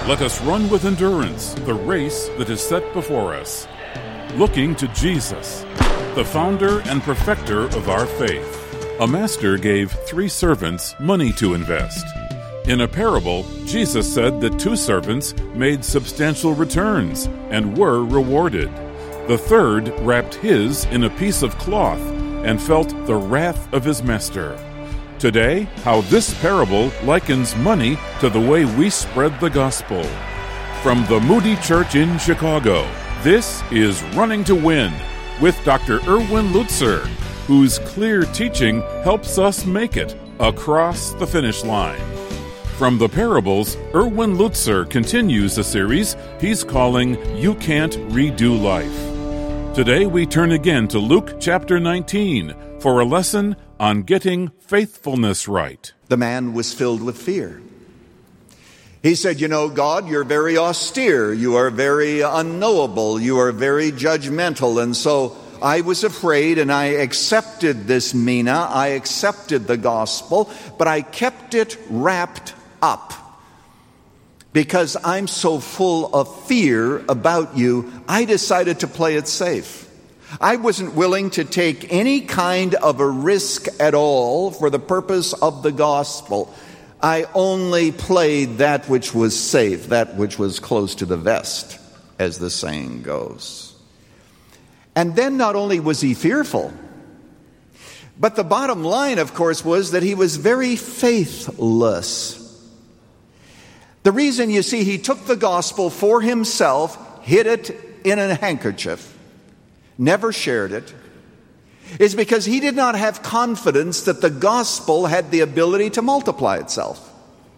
Let us run with endurance the race that is set before us, looking to Jesus, the founder and perfecter of our faith. A master gave 3 servants money to invest. In a parable, Jesus said that 2 servants made substantial returns and were rewarded. The third wrapped his in a piece of cloth and felt the wrath of his master. Today, how this parable likens money to the way we spread the gospel. From the Moody Church in Chicago, this is Running to Win with Dr. Erwin Lutzer, whose clear teaching helps us make it across the finish line. From the parables, Erwin Lutzer continues a series he's calling You Can't Redo Life. Today we turn again to Luke chapter 19 for a lesson on getting faithfulness right. The man was filled with fear. He said, God, you're very austere. You are very unknowable. You are very judgmental. And so I was afraid and I accepted this mina. I accepted the gospel, but I kept it wrapped up. Because I'm so full of fear about you, I decided to play it safe. I wasn't willing to take any kind of a risk at all for the purpose of the gospel. I only played that which was safe, that which was close to the vest, as the saying goes. And then not only was he fearful, but the bottom line, of course, was that he was very faithless. The reason, you see, he took the gospel for himself, hid it in a handkerchief, never shared it, is because he did not have confidence that the gospel had the ability to multiply itself.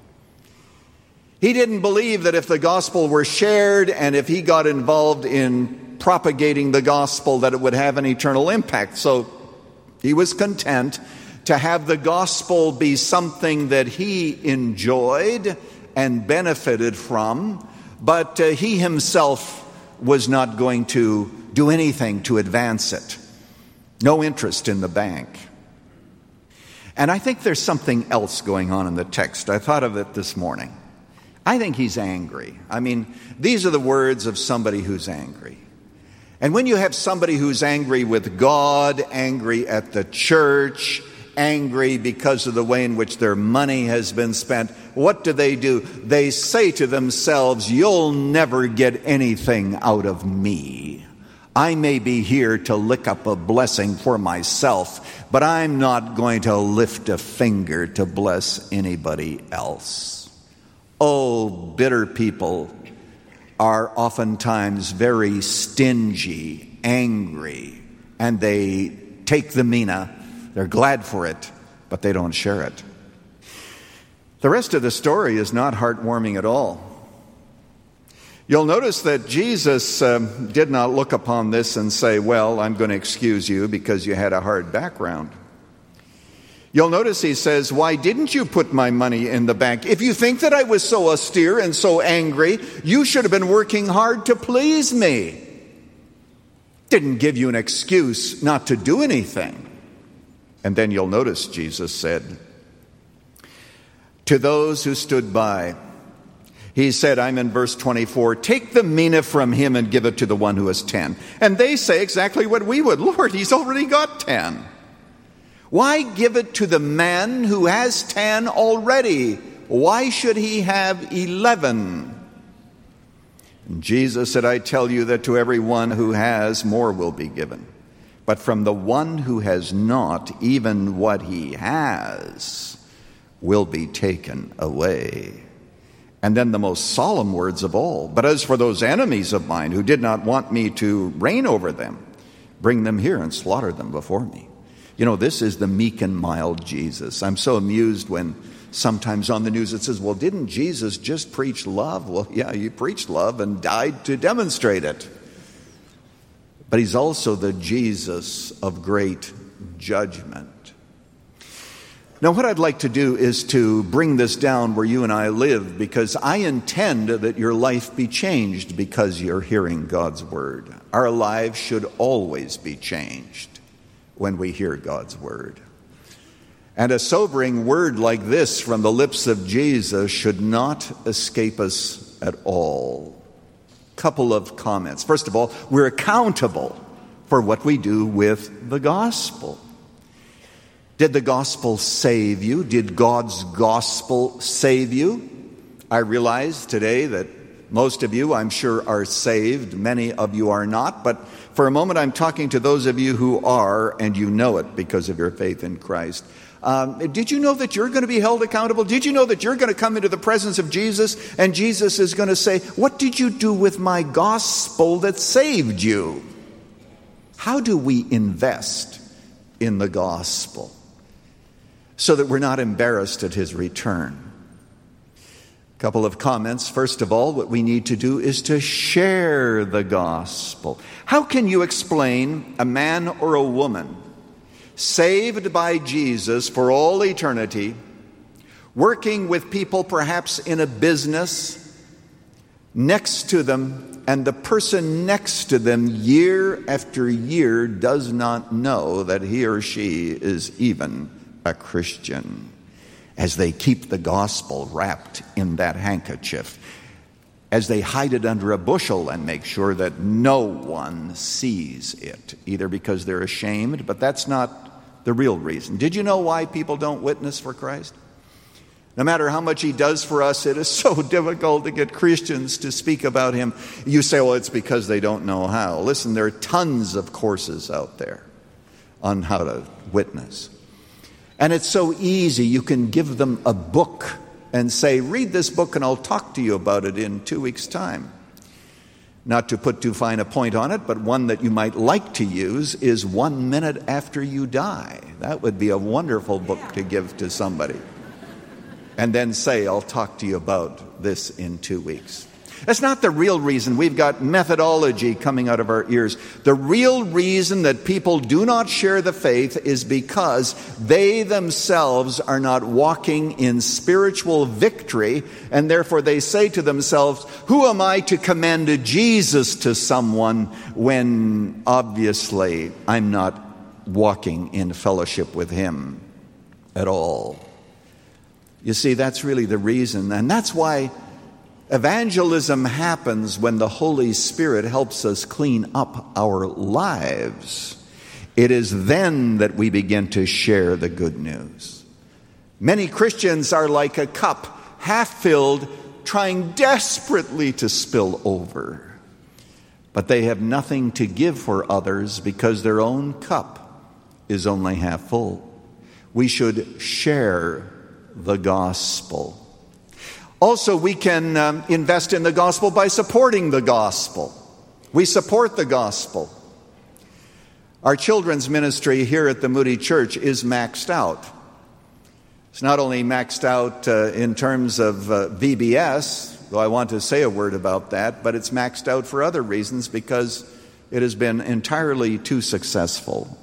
He didn't believe that if the gospel were shared and if he got involved in propagating the gospel that it would have an eternal impact. So he was content to have the gospel be something that he enjoyed and benefited from, but he himself was not going to do anything to advance it. No interest in the bank. And I think there's something else going on in the text. I thought of it this morning. I think he's angry. These are the words of somebody who's angry. And when you have somebody who's angry with God, angry at the church, angry because of the way in which their money has been spent, what do? They say to themselves, you'll never get anything out of me. I may be here to lick up a blessing for myself, but I'm not going to lift a finger to bless anybody else. Oh, bitter people are oftentimes very stingy, angry, and they take the mina. They're glad for it, but they don't share it. The rest of the story is not heartwarming at all. You'll notice that Jesus did not look upon this and say, well, I'm going to excuse you because you had a hard background. You'll notice he says, why didn't you put my money in the bank? If you think that I was so austere and so angry, you should have been working hard to please me. Didn't give you an excuse not to do anything. And then you'll notice Jesus said, to those who stood by, he said, I'm in verse 24, take the mina from him and give it to the one who has 10. And they say exactly what we would. Lord, he's already got 10. Why give it to the man who has 10 already? Why should he have 11? And Jesus said, I tell you that to everyone who has, more will be given. But from the one who has not, even what he has will be taken away. And then the most solemn words of all, but as for those enemies of mine who did not want me to reign over them, bring them here and slaughter them before me. This is the meek and mild Jesus. I'm so amused when sometimes on the news it says, well, didn't Jesus just preach love? Well, yeah, he preached love and died to demonstrate it. But he's also the Jesus of great judgment. Now, what I'd like to do is to bring this down where you and I live, because I intend that your life be changed because you're hearing God's word. Our lives should always be changed when we hear God's word. And a sobering word like this from the lips of Jesus should not escape us at all. Couple of comments. First of all, we're accountable for what we do with the gospel. Did the gospel save you? Did God's gospel save you? I realize today that most of you, I'm sure, are saved. Many of you are not. But for a moment, I'm talking to those of you who are, and you know it because of your faith in Christ. Did you know that you're going to be held accountable? Did you know that you're going to come into the presence of Jesus, and Jesus is going to say, "What did you do with my gospel that saved you?" How do we invest in the gospel so that we're not embarrassed at his return? Couple of comments. First of all, what we need to do is to share the gospel. How can you explain a man or a woman saved by Jesus for all eternity, working with people perhaps in a business next to them, and the person next to them year after year does not know that he or she is even a Christian, as they keep the gospel wrapped in that handkerchief, as they hide it under a bushel and make sure that no one sees it, either because they're ashamed, but that's not the real reason. Did you know why people don't witness for Christ? No matter how much he does for us, it is so difficult to get Christians to speak about him. You say, well, it's because they don't know how. Listen, there are tons of courses out there on how to witness. And it's so easy. You can give them a book and say, read this book and I'll talk to you about it in 2 weeks' time. Not to put too fine a point on it, but one that you might like to use is 1 minute after you die. That would be a wonderful book to give to somebody. And then say, I'll talk to you about this in 2 weeks. That's not the real reason. We've got methodology coming out of our ears. The real reason that people do not share the faith is because they themselves are not walking in spiritual victory, and therefore they say to themselves, who am I to commend Jesus to someone when obviously I'm not walking in fellowship with him at all? You see, that's really the reason, and that's why evangelism happens when the Holy Spirit helps us clean up our lives. It is then that we begin to share the good news. Many Christians are like a cup, half filled, trying desperately to spill over. But they have nothing to give for others because their own cup is only half full. We should share the gospel. Also, we can invest in the gospel by supporting the gospel. We support the gospel. Our children's ministry here at the Moody Church is maxed out. It's not only maxed out in terms of VBS, though I want to say a word about that, but it's maxed out for other reasons because it has been entirely too successful.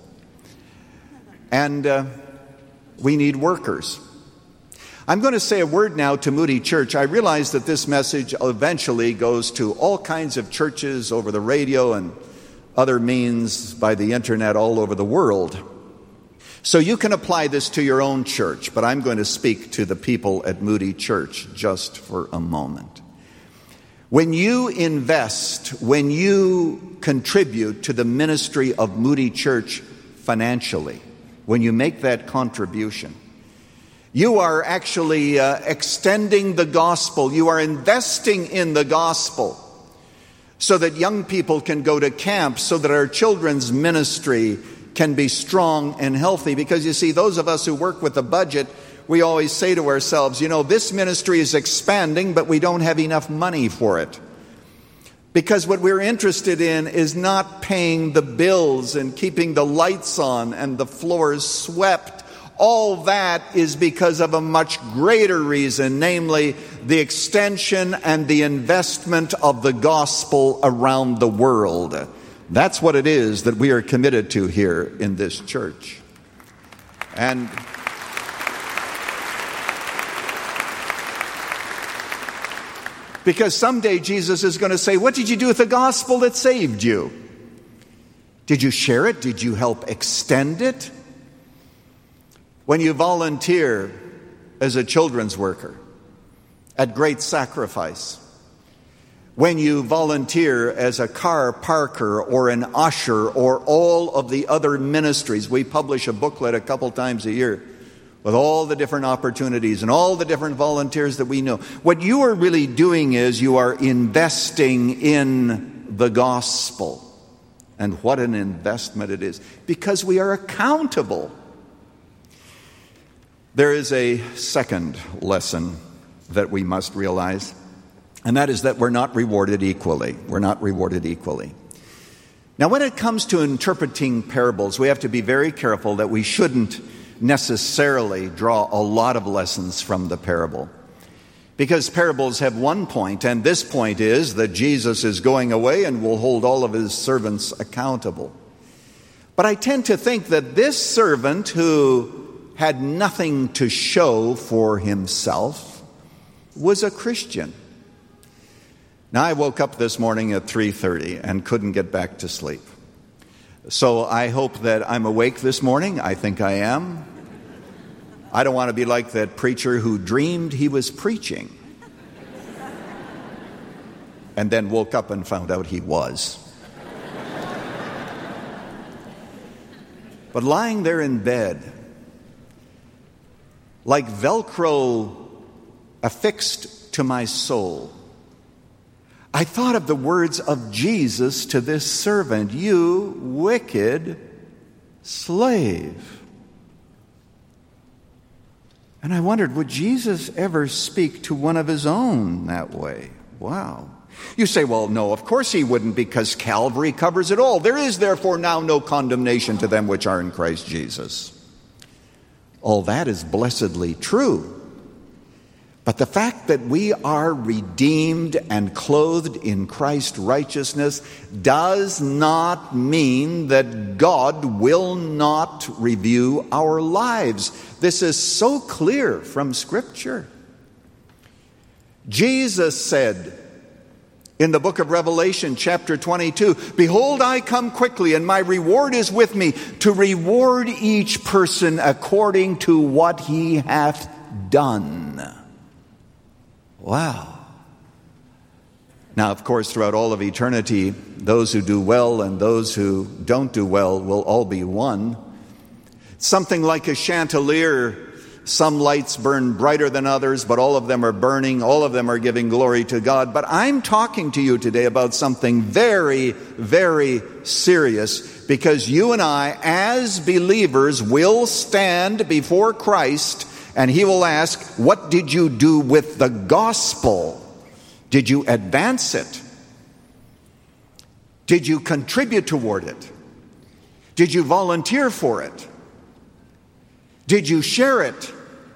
And we need workers. I'm going to say a word now to Moody Church. I realize that this message eventually goes to all kinds of churches over the radio and other means by the internet all over the world. So you can apply this to your own church, but I'm going to speak to the people at Moody Church just for a moment. When you invest, when you contribute to the ministry of Moody Church financially, when you make that contribution, you are actually extending the gospel. You are investing in the gospel so that young people can go to camp, so that our children's ministry can be strong and healthy. Because you see, those of us who work with the budget, we always say to ourselves, this ministry is expanding, but we don't have enough money for it. Because what we're interested in is not paying the bills and keeping the lights on and the floors swept. All that is because of a much greater reason, namely the extension and the investment of the gospel around the world. That's what it is that we are committed to here in this church. And because someday Jesus is going to say, what did you do with the gospel that saved you? Did you share it? Did you help extend it? When you volunteer as a children's worker at great sacrifice, when you volunteer as a car parker or an usher or all of the other ministries. We publish a booklet a couple times a year with all the different opportunities and all the different volunteers that we know. What you are really doing is you are investing in the gospel. And what an investment it is, because we are accountable. There is a second lesson that we must realize, and that is that we're not rewarded equally. We're not rewarded equally. Now, when it comes to interpreting parables, we have to be very careful that we shouldn't necessarily draw a lot of lessons from the parable. Because parables have one point, and this point is that Jesus is going away and will hold all of his servants accountable. But I tend to think that this servant who had nothing to show for himself was a Christian. Now, I woke up this morning at 3:30 and couldn't get back to sleep. So I hope that I'm awake this morning. I think I am. I don't want to be like that preacher who dreamed he was preaching and then woke up and found out he was. But lying there in bed, like Velcro affixed to my soul, I thought of the words of Jesus to this servant, "You wicked slave." And I wondered, would Jesus ever speak to one of his own that way? Wow. You say, well, no, of course he wouldn't, because Calvary covers it all. There is therefore now no condemnation to them which are in Christ Jesus. All that is blessedly true. But the fact that we are redeemed and clothed in Christ's righteousness does not mean that God will not review our lives. This is so clear from Scripture. Jesus said in the book of Revelation, chapter 22, "Behold, I come quickly, and my reward is with me, to reward each person according to what he hath done." Wow. Now, of course, throughout all of eternity, those who do well and those who don't do well will all be one. Something like a chandelier, some lights burn brighter than others, but all of them are burning, all of them are giving glory to God. But I'm talking to you today about something very, very serious, because you and I, as believers, will stand before Christ, and he will ask, what did you do with the gospel? Did you advance it? Did you contribute toward it? Did you volunteer for it? Did you share it?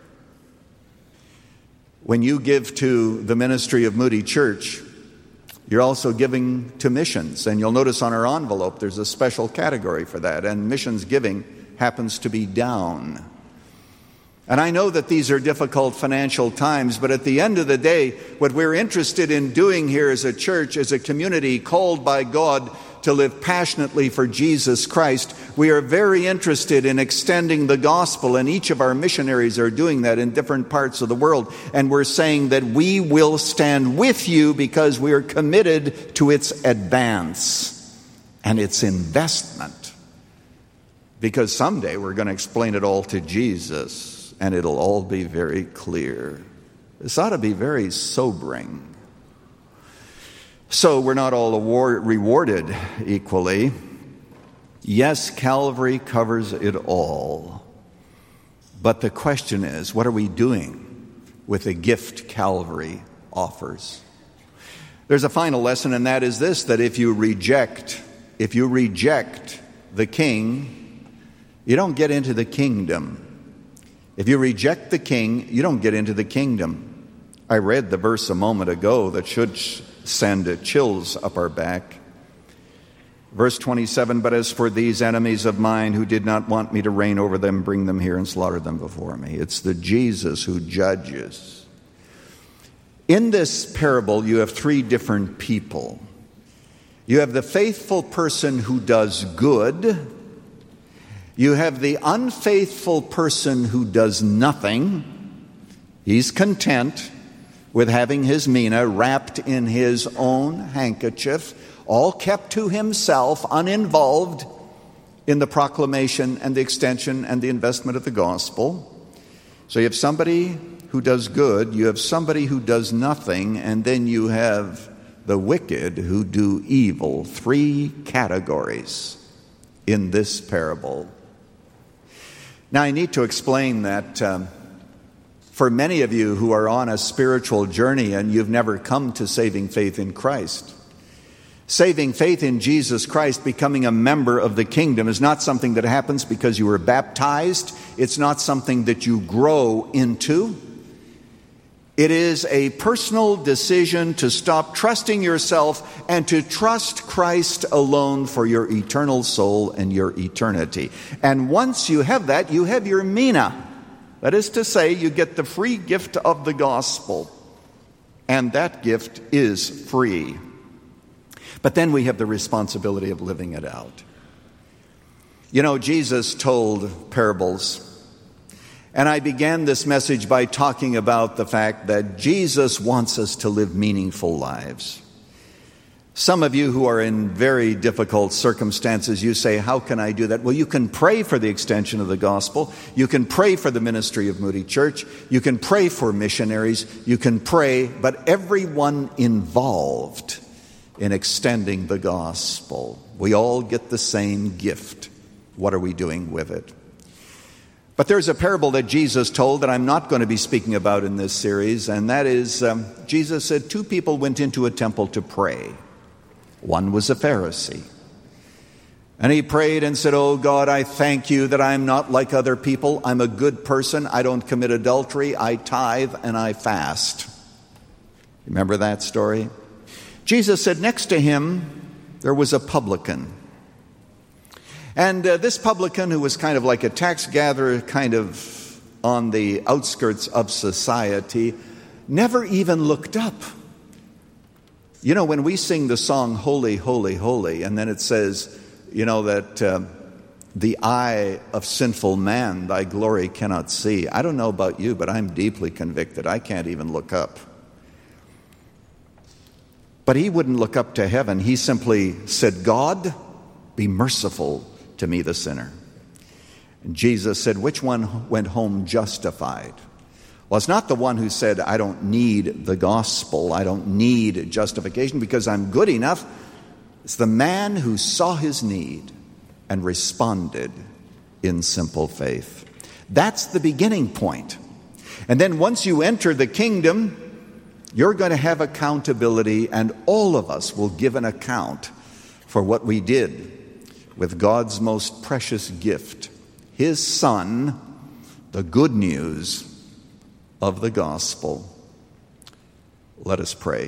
When you give to the ministry of Moody Church, you're also giving to missions. And you'll notice on our envelope there's a special category for that. And missions giving happens to be down. And I know that these are difficult financial times, but at the end of the day, what we're interested in doing here as a church, as a community called by God to live passionately for Jesus Christ, we are very interested in extending the gospel, and each of our missionaries are doing that in different parts of the world. And we're saying that we will stand with you because we are committed to its advance and its investment. Because someday we're going to explain it all to Jesus, and it'll all be very clear. This ought to be very sobering. So we're not all rewarded equally. Yes, Calvary covers it all. But the question is, what are we doing with the gift Calvary offers? There's a final lesson, and that is this, that if you reject the king, you don't get into the kingdom. If you reject the king, you don't get into the kingdom. I read the verse a moment ago that should send chills up our back. Verse 27, "But as for these enemies of mine who did not want me to reign over them, bring them here and slaughter them before me." It's the Jesus who judges. In this parable, you have three different people. You have the faithful person who does good. You have the unfaithful person who does nothing. He's content with having his mina wrapped in his own handkerchief, all kept to himself, uninvolved in the proclamation and the extension and the investment of the gospel. So you have somebody who does good, you have somebody who does nothing, and then you have the wicked who do evil. 3 categories in this parable. Now I need to explain that for many of you who are on a spiritual journey and you've never come to saving faith in Christ, saving faith in Jesus Christ, becoming a member of the kingdom, is not something that happens because you were baptized. It's not something that you grow into. It is a personal decision to stop trusting yourself and to trust Christ alone for your eternal soul and your eternity. And once you have that, you have your mina. That is to say, you get the free gift of the gospel. And that gift is free. But then we have the responsibility of living it out. You know, Jesus told parables. And I began this message by talking about the fact that Jesus wants us to live meaningful lives. Some of you who are in very difficult circumstances, you say, how can I do that? Well, you can pray for the extension of the gospel. You can pray for the ministry of Moody Church. You can pray for missionaries. You can pray, but everyone involved in extending the gospel, we all get the same gift. What are we doing with it? But there's a parable that Jesus told that I'm not going to be speaking about in this series, and that is, Jesus said 2 people went into a temple to pray. One was a Pharisee. And he prayed and said, oh God, I thank you that I'm not like other people. I'm a good person. I don't commit adultery. I tithe and I fast. Remember that story? Jesus said next to him there was a publican. And this publican, who was kind of like a tax gatherer, kind of on the outskirts of society, never even looked up. You know, when we sing the song, Holy, Holy, Holy, and then it says, you know, that the eye of sinful man thy glory cannot see. I don't know about you, but I'm deeply convicted. I can't even look up. But he wouldn't look up to heaven. He simply said, God, be merciful to me, the sinner. And Jesus said, which one went home justified? Well, it's not the one who said, I don't need the gospel. I don't need justification because I'm good enough. It's the man who saw his need and responded in simple faith. That's the beginning point. And then once you enter the kingdom, you're going to have accountability, and all of us will give an account for what we did with God's most precious gift, His Son, the good news of the gospel. Let us pray.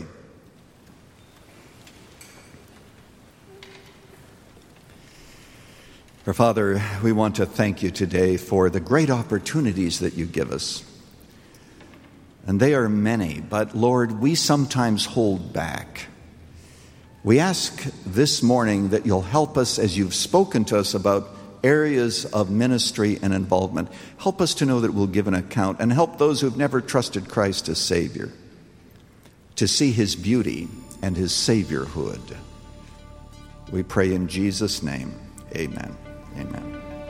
Our Father, we want to thank you today for the great opportunities that you give us. And they are many, but Lord, we sometimes hold back. We ask this morning that you'll help us as you've spoken to us about areas of ministry and involvement. Help us to know that we'll give an account, and help those who've never trusted Christ as Savior to see His beauty and His Saviorhood. We pray in Jesus' name. Amen. Amen.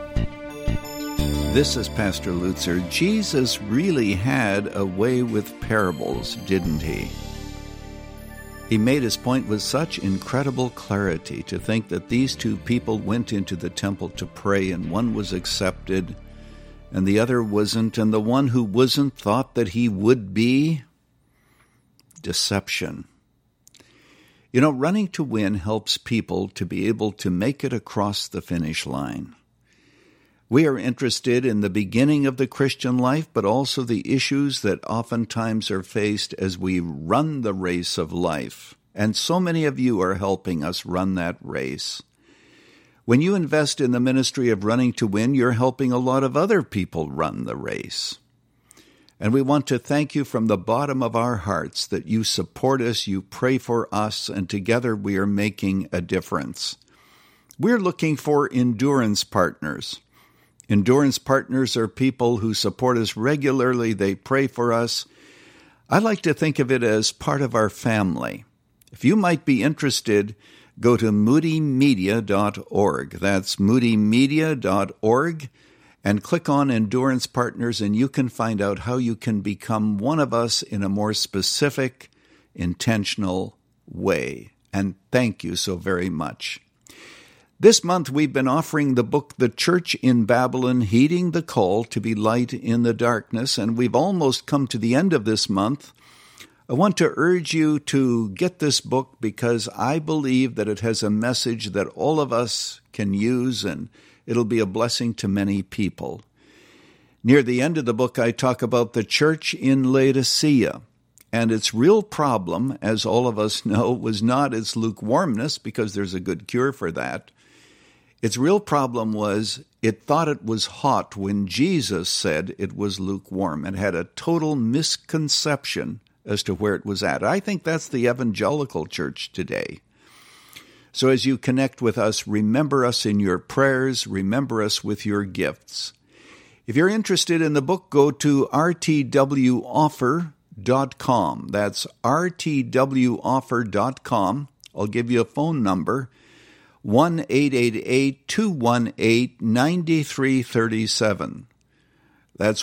This is Pastor Lutzer. Jesus really had a way with parables, didn't he? He made his point with such incredible clarity. To think that these 2 people went into the temple to pray, and one was accepted and the other wasn't, and the one who wasn't thought that he would be. Deception. You know, running to win helps people to be able to make it across the finish line. We are interested in the beginning of the Christian life, but also the issues that oftentimes are faced as we run the race of life. And so many of you are helping us run that race. When you invest in the ministry of Running to Win, you're helping a lot of other people run the race. And we want to thank you from the bottom of our hearts that you support us, you pray for us, and together we are making a difference. We're looking for endurance partners. Endurance partners are people who support us regularly. They pray for us. I like to think of it as part of our family. If you might be interested, go to moodymedia.org. That's moodymedia.org, and click on Endurance Partners, and you can find out how you can become one of us in a more specific, intentional way. And thank you so very much. This month we've been offering the book The Church in Babylon, Heeding the Call to be Light in the Darkness, and we've almost come to the end of this month. I want to urge you to get this book because I believe that it has a message that all of us can use, and it'll be a blessing to many people. Near the end of the book, I talk about the church in Laodicea, and its real problem, as all of us know, was not its lukewarmness, because there's a good cure for that. Its real problem was it thought it was hot when Jesus said it was lukewarm, and had a total misconception as to where it was at. I think that's the evangelical church today. So as you connect with us, remember us in your prayers, remember us with your gifts. If you're interested in the book, go to rtwoffer.com. That's rtwoffer.com. I'll give you a phone number, 1-888-218-9337. That's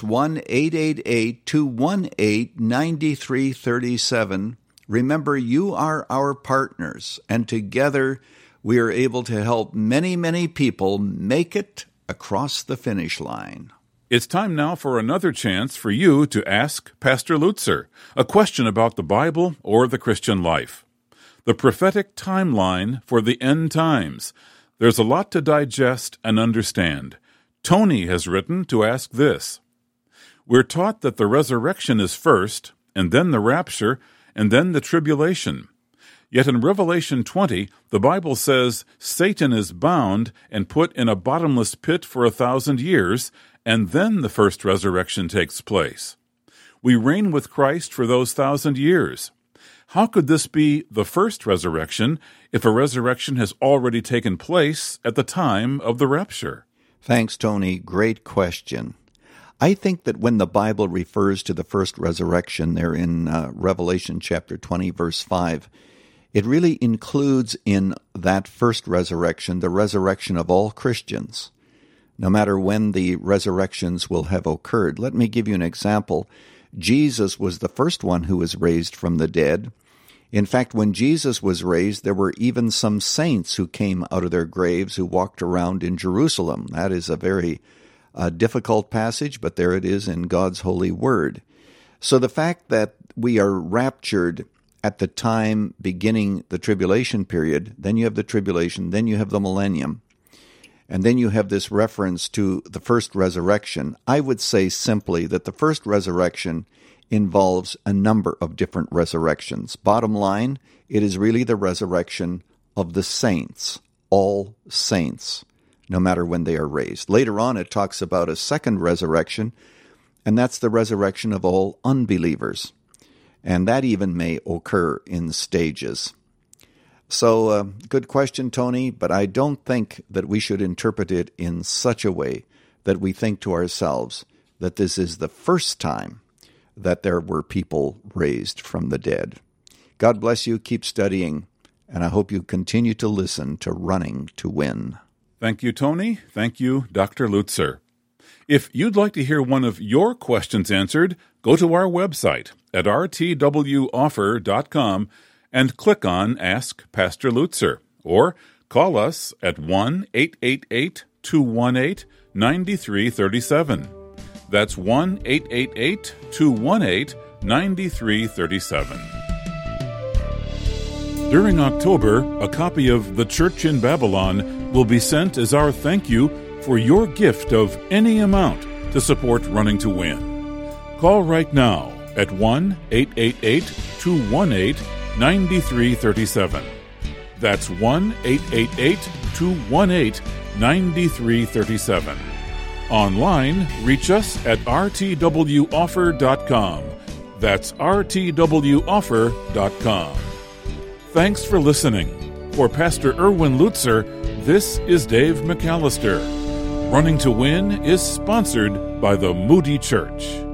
1-888-218-9337. Remember, you are our partners, and together we are able to help many, many people make it across the finish line. It's time now for another chance for you to ask Pastor Lutzer a question about the Bible or the Christian life. The prophetic timeline for the end times. There's a lot to digest and understand. Tony has written to ask this. We're taught that the resurrection is first, and then the rapture, and then the tribulation. Yet in Revelation 20, the Bible says Satan is bound and put in a bottomless pit for 1,000 years, and then the first resurrection takes place. We reign with Christ for those 1,000 years. How could this be the first resurrection if a resurrection has already taken place at the time of the rapture? Thanks, Tony. Great question. I think that when the Bible refers to the first resurrection there in Revelation chapter 20, verse 5, it really includes in that first resurrection the resurrection of all Christians, no matter when the resurrections will have occurred. Let me give you an example. Jesus was the first one who was raised from the dead. In fact, when Jesus was raised, there were even some saints who came out of their graves who walked around in Jerusalem. That is a very difficult passage, but there it is in God's holy word. So the fact that we are raptured at the time beginning the tribulation period, then you have the tribulation, then you have the millennium, and then you have this reference to the first resurrection. I would say simply that the first resurrection involves a number of different resurrections. Bottom line, it is really the resurrection of the saints, all saints, no matter when they are raised. Later on, it talks about a second resurrection, and that's the resurrection of all unbelievers. And that even may occur in stages. So, good question, Tony, but I don't think that we should interpret it in such a way that we think to ourselves that this is the first time that there were people raised from the dead. God bless you. Keep studying, and I hope you continue to listen to Running to Win. Thank you, Tony. Thank you, Dr. Lutzer. If you'd like to hear one of your questions answered, go to our website at rtwoffer.com and click on Ask Pastor Lutzer, or call us at 1-888-218-9337. That's 1-888-218-9337. During October, a copy of The Church in Babylon will be sent as our thank you for your gift of any amount to support Running to Win. Call right now at 1-888-218-9337. That's 1-888-218-9337. Online, reach us at rtwoffer.com. That's rtwoffer.com. Thanks for listening. For Pastor Erwin Lutzer, this is Dave McAllister. Running to Win is sponsored by the Moody Church.